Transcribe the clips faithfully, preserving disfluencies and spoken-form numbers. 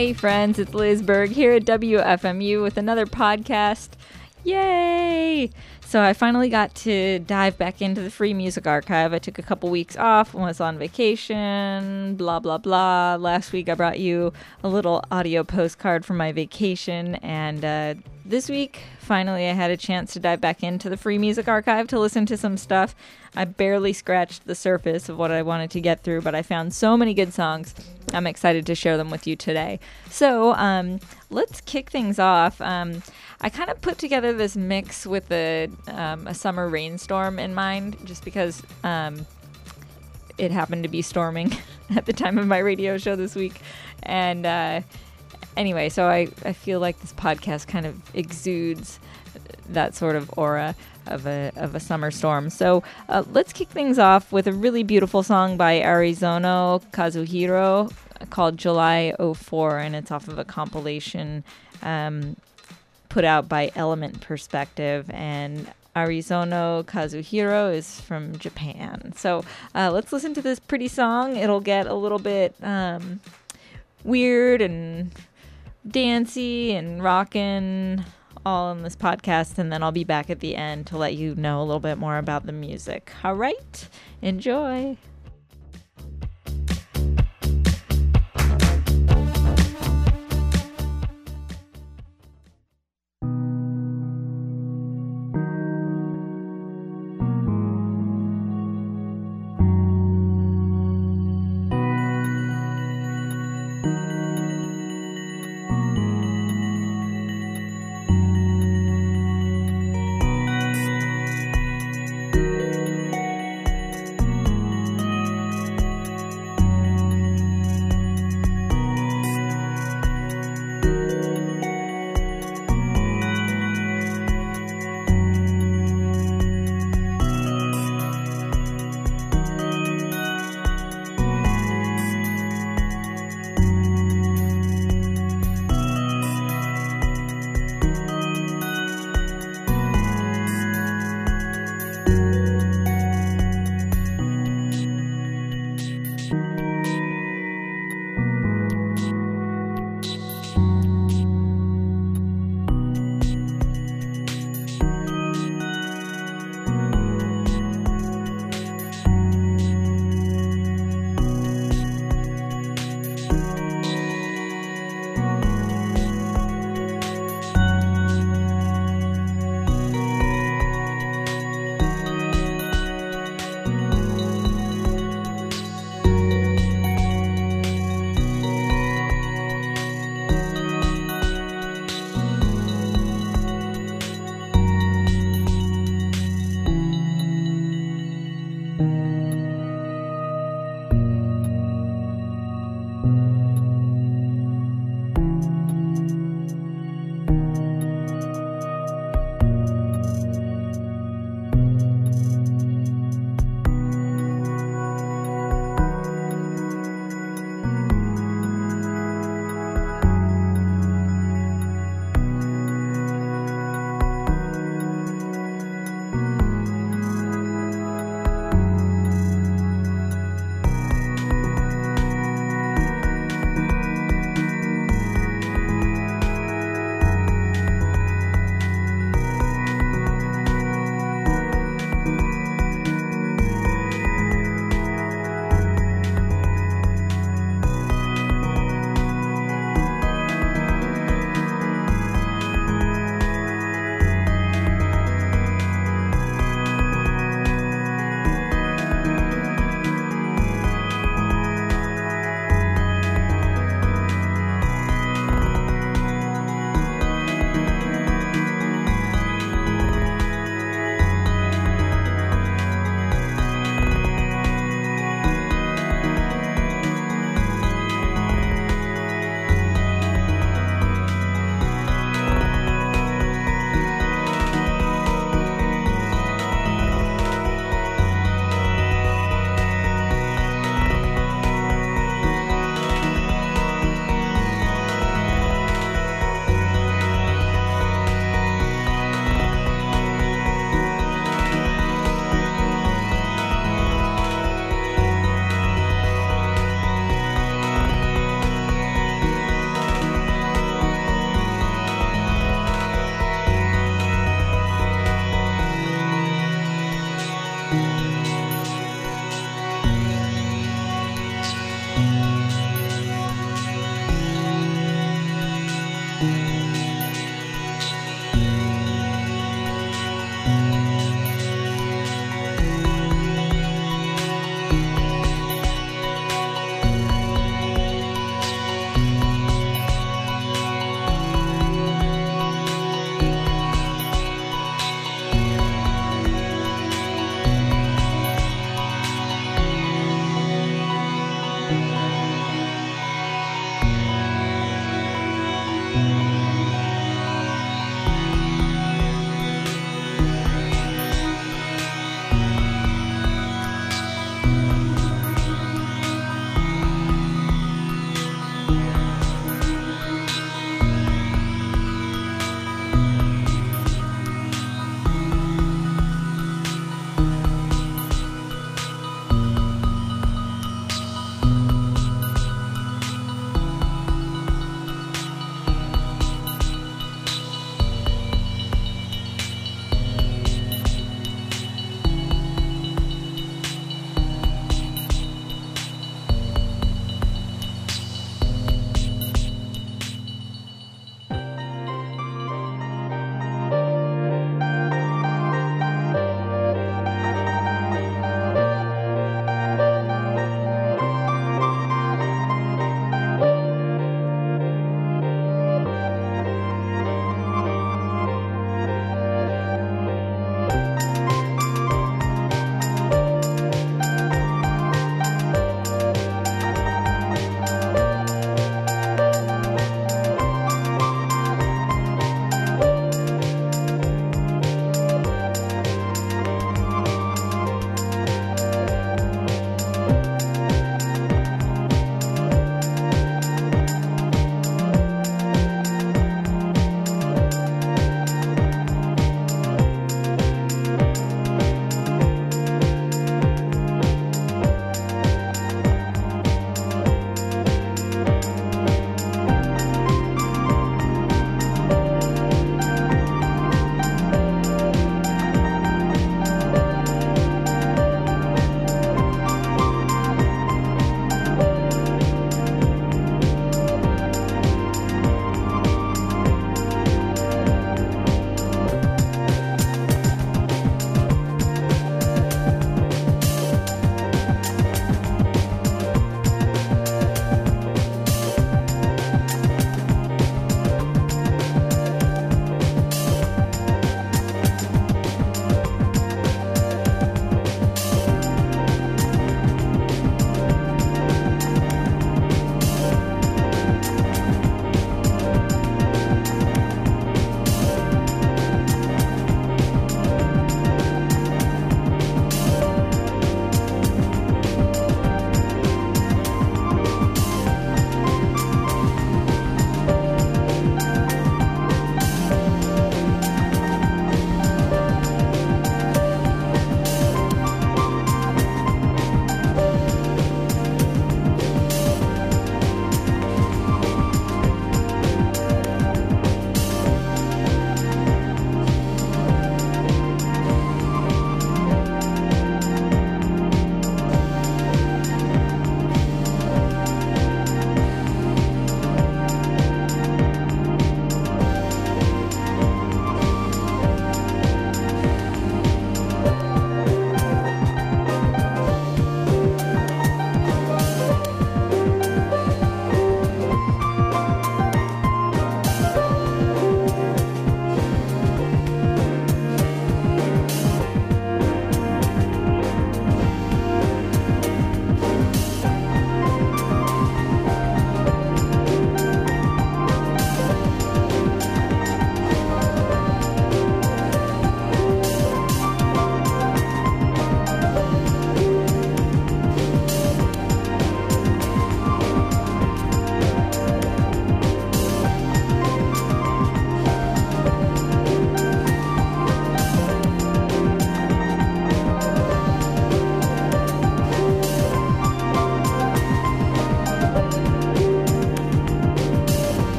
Hey friends, it's Liz Berg here at W F M U with another podcast. Yay! So I finally got to dive back into the Free Music Archive. I took a couple weeks off, was on vacation, blah, blah, blah. Last week I brought you a little audio postcard from my vacation, and uh, this week, finally, I had a chance to dive back into the Free Music Archive to listen to some stuff. I barely scratched the surface of what I wanted to get through, but I found so many good songs. I'm excited to share them with you today. So um, let's kick things off. Um, I kind of put together this mix with a, um, a summer rainstorm in mind, just because um, it happened to be storming at the time of my radio show this week. And uh, anyway, so I, I feel like this podcast kind of exudes that sort of aura of a of a summer storm. So uh, let's kick things off with a really beautiful song by Arizono Kazuhiro called July oh four, and it's off of a compilation um, put out by Element Perspective, and Arizono Kazuhiro is from Japan. So uh, let's listen to this pretty song. It'll get a little bit um, weird and dancey and rockin' all in this podcast, and then I'll be back at the end to let you know a little bit more about the music. All right, enjoy.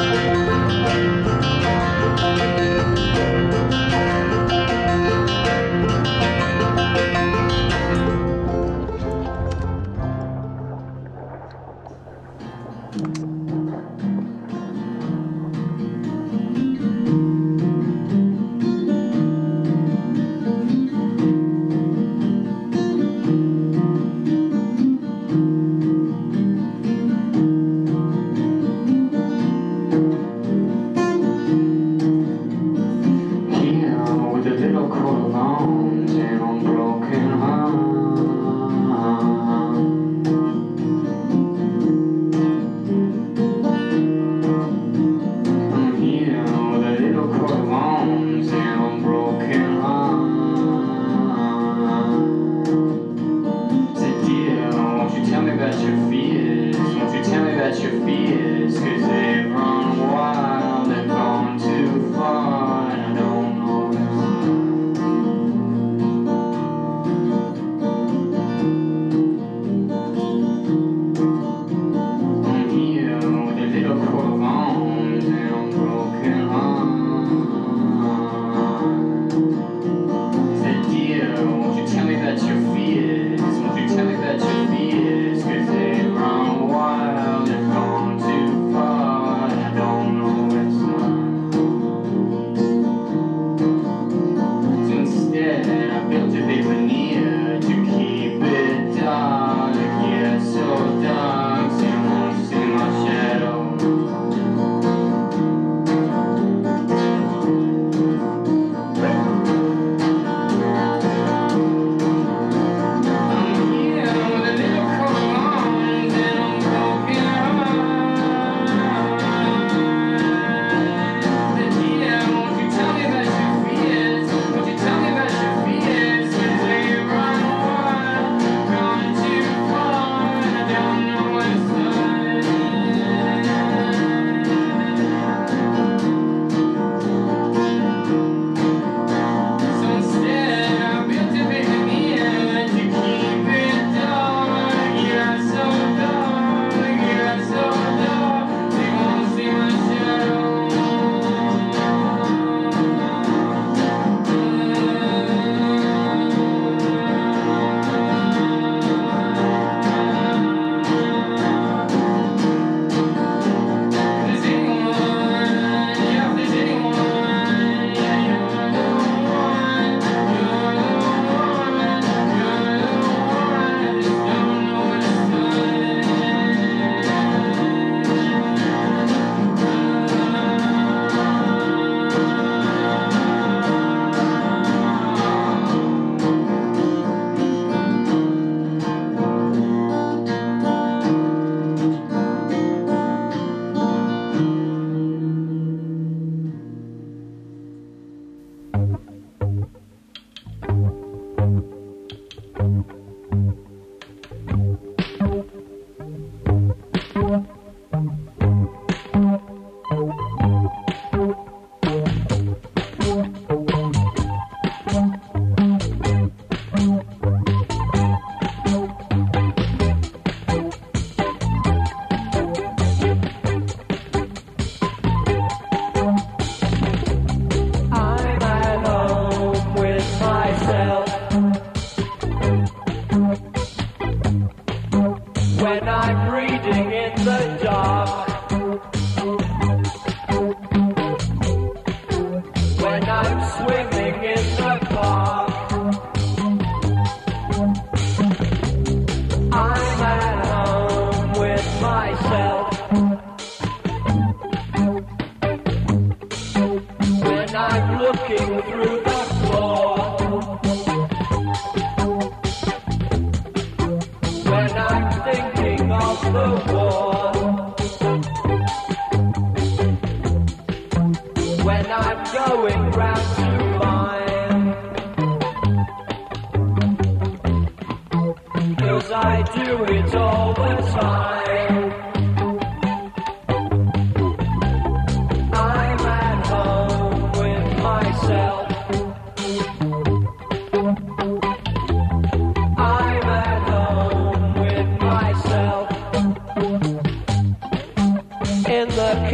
kitchen.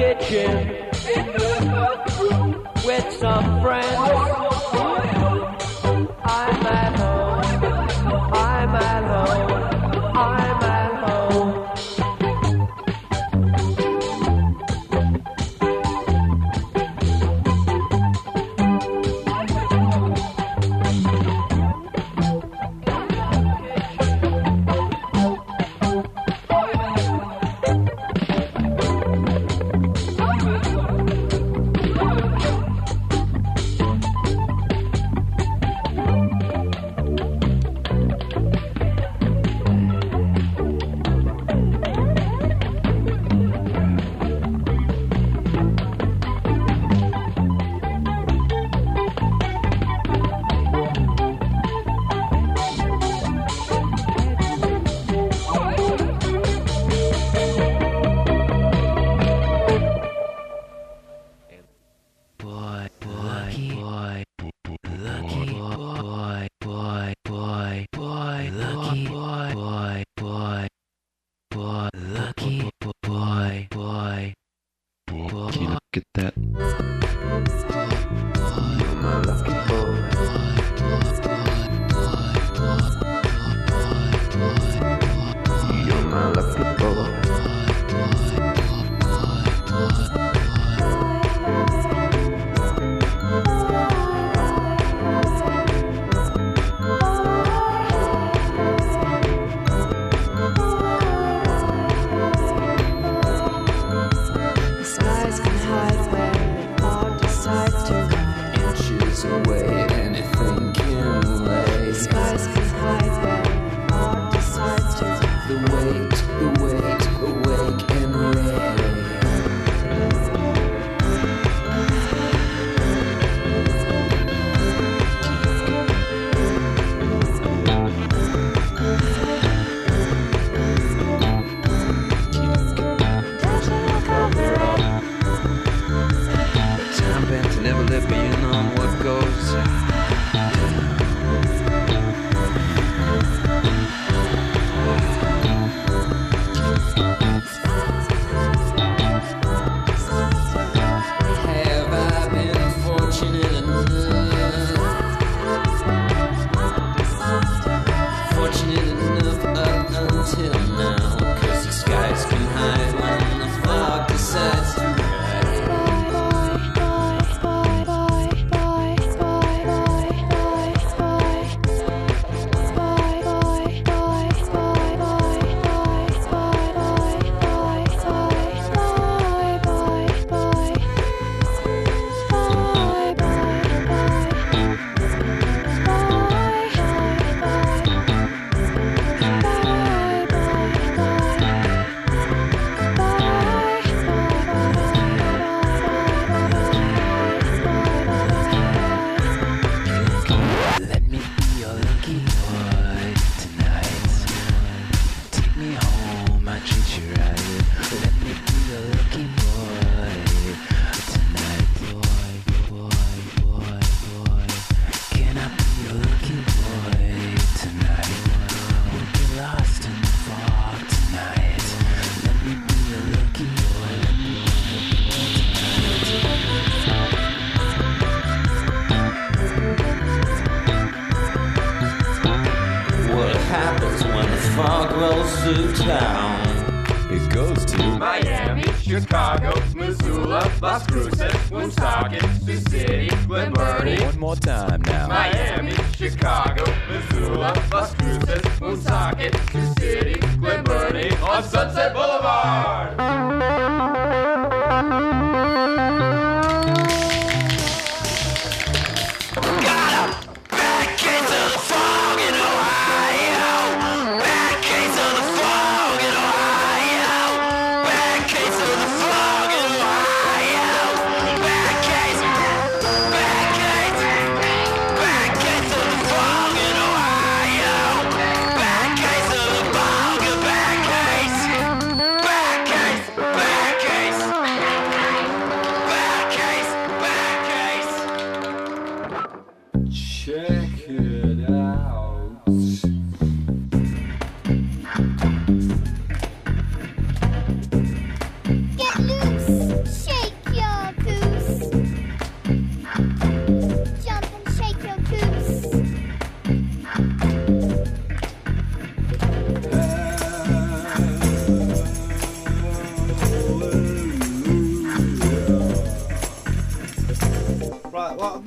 with some friends. I'm at home, I'm at home, I'm at home.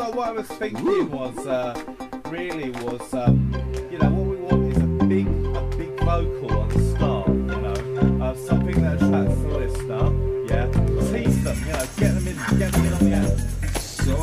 no, what I was thinking was uh, really was um, you know what we want is a big a big vocal on the start, you know, uh, something that attracts the listener. Yeah, tease them, you know, get them in, get them in on the end. So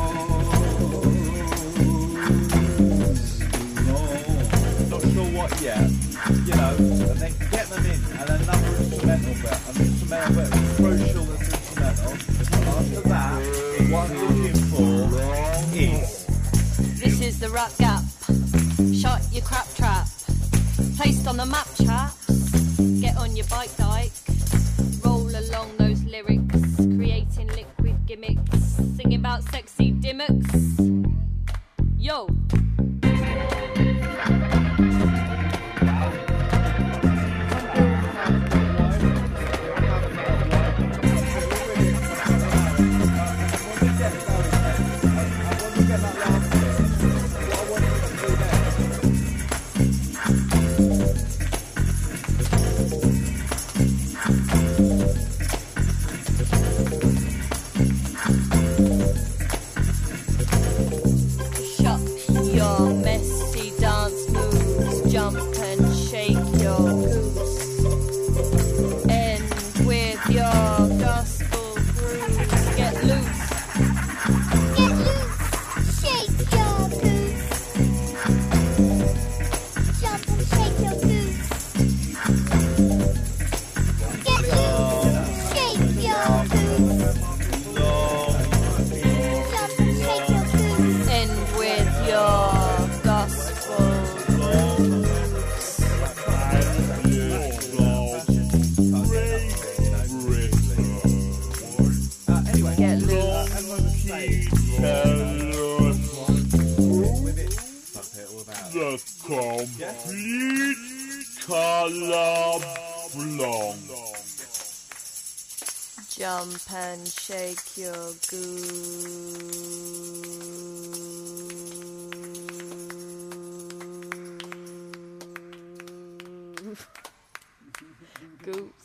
not sure what yet, you know, and then get them in, and another instrumental bit, an instrumental bit is crucial. That's instrumental. After that, what I'm looking for is. This is the rap gap. Shut your crap trap. Placed on the map, chaps. Get on your bike dike. Roll along those lyrics. Creating liquid gimmicks. Singing about sexy dimmicks. Yo. Jump and shake your goo. Goose.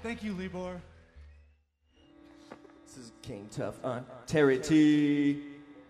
Thank you, Libor. This is King Tough on Terry T.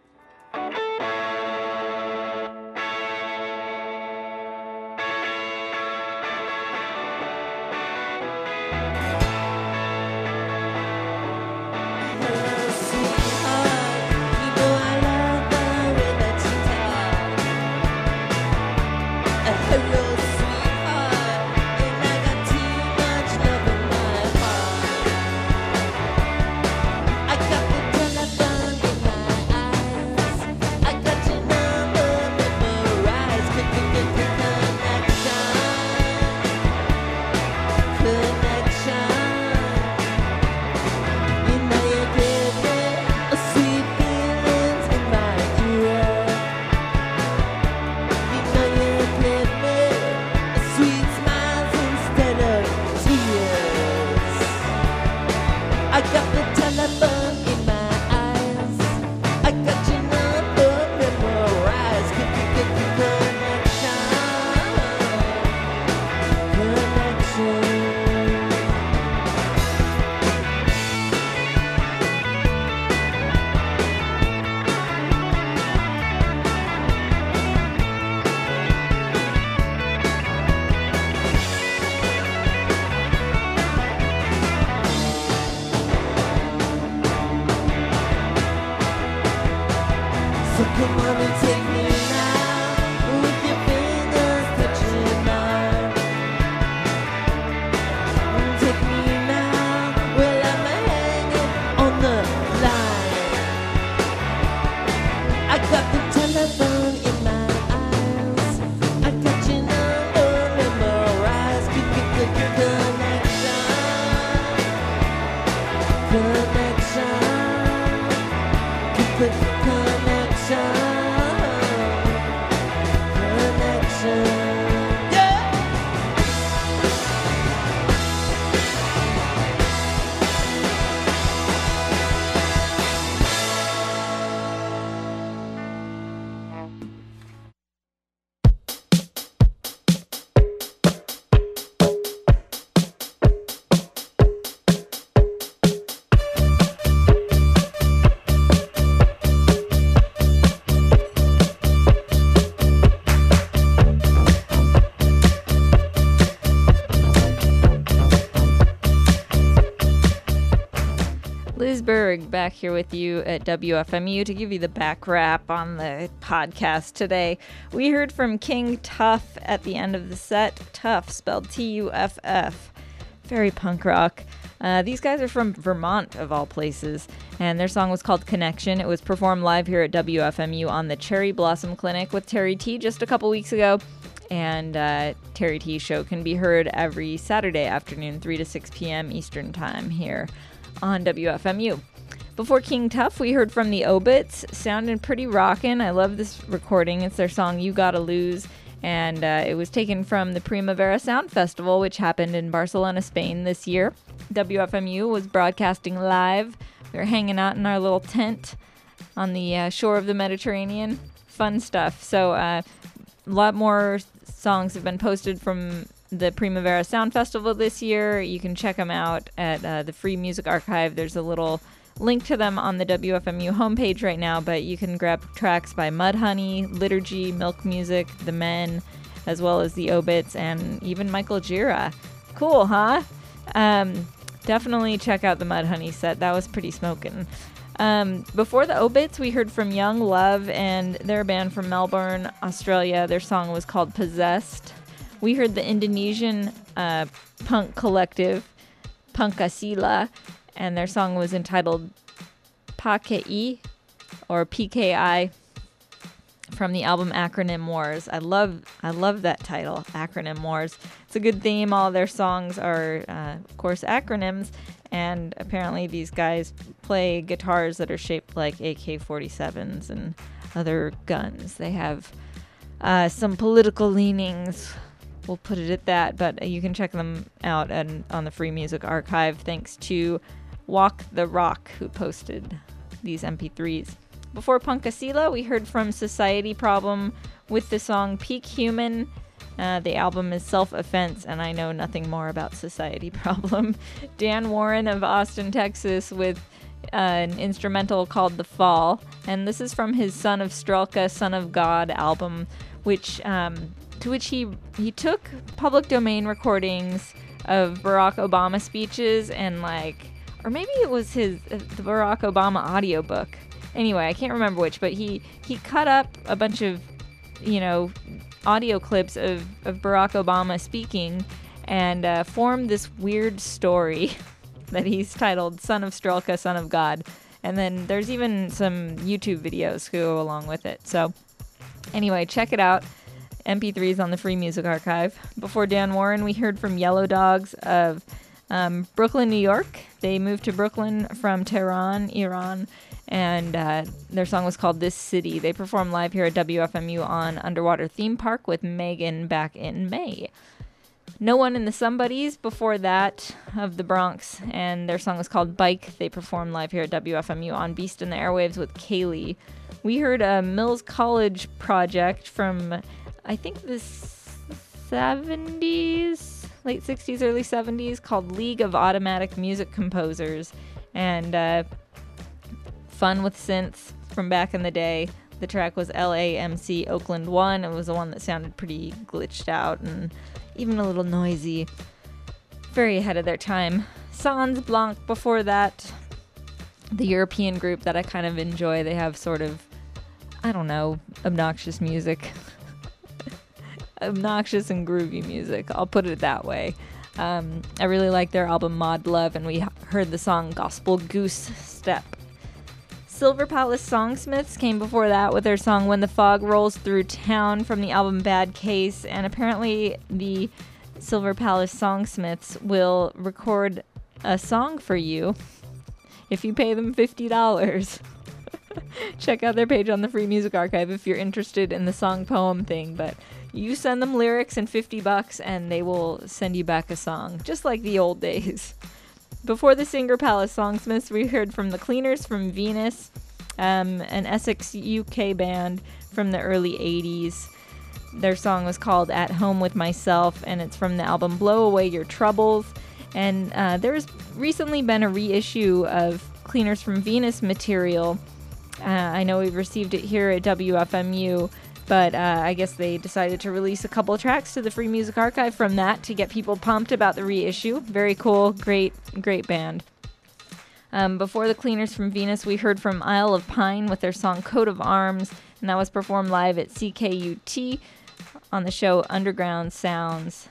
Liz Berg back here with you at W F M U to give you the back wrap on the podcast today. We heard from King Tuff at the end of the set. Tuff, spelled T U F F. Very punk rock. Uh, these guys are from Vermont, of all places, and their song was called Connection. It was performed live here at W F M U on the Cherry Blossom Clinic with Terry T just a couple weeks ago. And uh, Terry T's show can be heard every Saturday afternoon, three to six p.m. Eastern Time here on W F M U. Before King Tuff, we heard from the Obits. Sounded pretty rockin'. I love this recording. It's their song You Gotta Lose, and uh, it was taken from the Primavera Sound Festival, which happened in Barcelona, Spain this year. W F M U was broadcasting live. We were hanging out in our little tent on the uh, shore of the Mediterranean. Fun stuff. So uh, a lot more songs have been posted from the Primavera Sound Festival this year. You can check them out at uh, the Free Music Archive. There's a little link to them on the W F M U homepage right now, but you can grab tracks by Mudhoney, Liturgy, Milk Music, The Men, as well as the Obits, and even Michael Gira. Cool, huh? Um, definitely check out the Mudhoney set. That was pretty smoking. Um, before the Obits, we heard from Young Love, and they're a band from Melbourne, Australia. Their song was called Possessed. We heard the Indonesian uh, punk collective, Punkasila, and their song was entitled P K I, or P K I, from the album Acronym Wars. I love I love that title, Acronym Wars. It's a good theme. All their songs are, uh, of course, acronyms, and apparently these guys play guitars that are shaped like A K forty-sevens and other guns. They have uh, some political leanings. We'll put it at that, but you can check them out and on the Free Music Archive, thanks to Walk the Rock, who posted these M P threes. Before Punkasila, we heard from Society Problem with the song Peak Human. Uh, the album is Self-Offense, and I know nothing more about Society Problem. Dan Warren of Austin, Texas, with uh, an instrumental called The Fall. And this is from his Son of Strelka, Son of God album, which um, to which he he took public domain recordings of Barack Obama speeches and like, or maybe it was his uh, the Barack Obama audiobook. Anyway, I can't remember which, but he, he cut up a bunch of, you know, audio clips of, of Barack Obama speaking and uh, formed this weird story that he's titled Son of Strelka, Son of God. And then there's even some YouTube videos to go along with it. So anyway, check it out. M P threes on the Free Music Archive. Before Dan Warren, we heard from Yellow Dogs of um, Brooklyn, New York. They moved to Brooklyn from Tehran, Iran, and uh, their song was called This City. They performed live here at W F M U on Underwater Theme Park with Megan back in May. No One in the Somebodies before that of the Bronx, and their song was called Bike. They performed live here at W F M U on Beast in the Airwaves with Kaylee. We heard a Mills College project from, I think, the seventies, late sixties, early seventies, called League of Automatic Music Composers, and uh, fun with synths from back in the day. The track was L A M C Oakland one. It was the one that sounded pretty glitched out and even a little noisy. Very ahead of their time. Sans Blanc before that. The European group that I kind of enjoy. They have sort of, I don't know, obnoxious music. Obnoxious and groovy music. I'll put it that way. Um, I really like their album Mod Love, and we heard the song Gospel Goose Step. Silver Palace Songsmiths came before that with their song When the Fog Rolls Through Town from the album Bad Case, and apparently the Silver Palace Songsmiths will record a song for you if you pay them fifty dollars. Check out their page on the Free Music Archive if you're interested in the song poem thing, but you send them lyrics and fifty bucks and they will send you back a song, just like the old days. Before the Singer Palace Songsmiths, we heard from the Cleaners from Venus, um, an Essex, U K band from the early eighties. Their song was called At Home With Myself, and it's from the album Blow Away Your Troubles. And uh, there's recently been a reissue of Cleaners from Venus material. Uh, I know we've received it here at W F M U, but uh, I guess they decided to release a couple of tracks to the Free Music Archive from that to get people pumped about the reissue. Very cool, great, great band. Um, before the Cleaners from Venus, we heard from Isle of Pine with their song Coat of Arms, and that was performed live at C K U T on the show Underground Sounds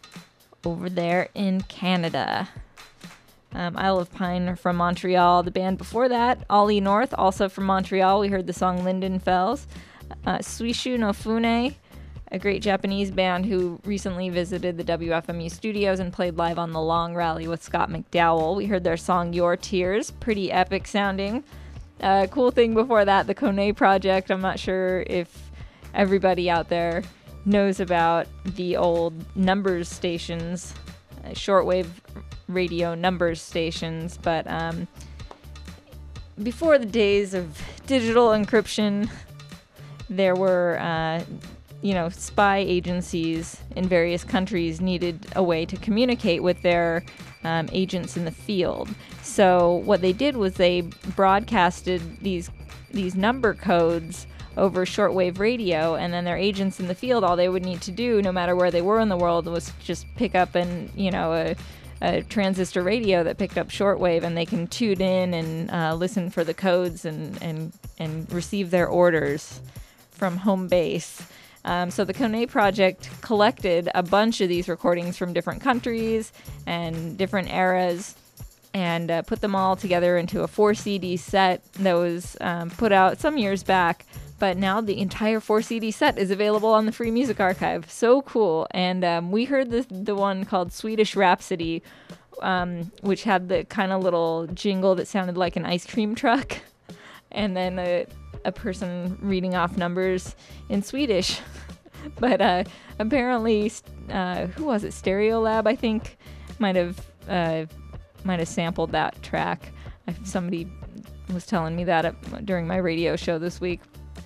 over there in Canada. Um, Isle of Pine from Montreal. The band before that, Ollie North, also from Montreal. We heard the song Linden Fells. Uh, Suishu no Fune, a great Japanese band who recently visited the W F M U studios and played live on the Long Rally with Scott McDowell. We heard their song Your Tears, pretty epic sounding. Uh, cool thing before that, the Kone Project. I'm not sure if everybody out there knows about the old numbers stations, uh, shortwave radio numbers stations, but um, before the days of digital encryption, there were, uh, you know, spy agencies in various countries needed a way to communicate with their um, agents in the field. So what they did was they broadcasted these these number codes over shortwave radio, and then their agents in the field, all they would need to do, no matter where they were in the world, was just pick up an, you know, a, a transistor radio that picked up shortwave, and they can tune in and uh, listen for the codes and, and, and receive their orders from home base. Um, so the Kone Project collected a bunch of these recordings from different countries and different eras and uh, put them all together into a four C D set that was um, put out some years back. But now the entire four C D set is available on the Free Music Archive. So cool. And um, we heard the, the one called Swedish Rhapsody, um, which had the kind of little jingle that sounded like an ice cream truck. And then a, a person reading off numbers in Swedish. But uh, apparently, uh, who was it? Stereolab, I think, might have uh, might have sampled that track. Somebody was telling me that at, during my radio show this week.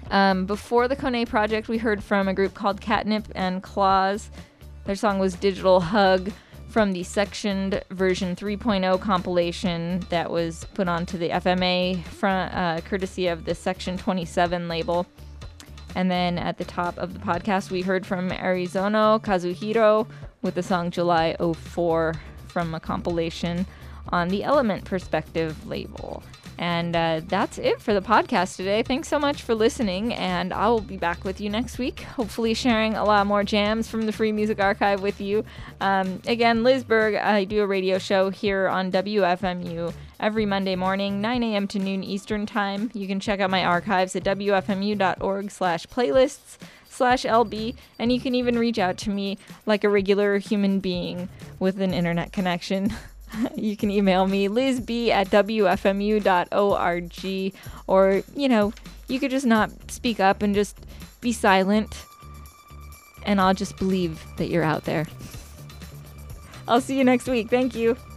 Um, before the Kone Project, we heard from a group called Catnip and Claws. Their song was Digital Hug from the sectioned version three point oh compilation that was put onto the F M A front, uh, courtesy of the Section twenty-seven label. And then at the top of the podcast, we heard from Arizono Kazuhiro with the song July oh four from a compilation on the Element Perspective label. And uh, that's it for the podcast today. Thanks so much for listening, and I will be back with you next week, hopefully sharing a lot more jams from the Free Music Archive with you. Um, again, Liz Berg, I do a radio show here on W F M U every Monday morning, nine a.m. to noon Eastern Time. You can check out my archives at w f m u dot org slash playlists slash L B, and you can even reach out to me like a regular human being with an internet connection. You can email me, lizb at w f m u dot org, or, you know, you could just not speak up and just be silent, and I'll just believe that you're out there. I'll see you next week. Thank you.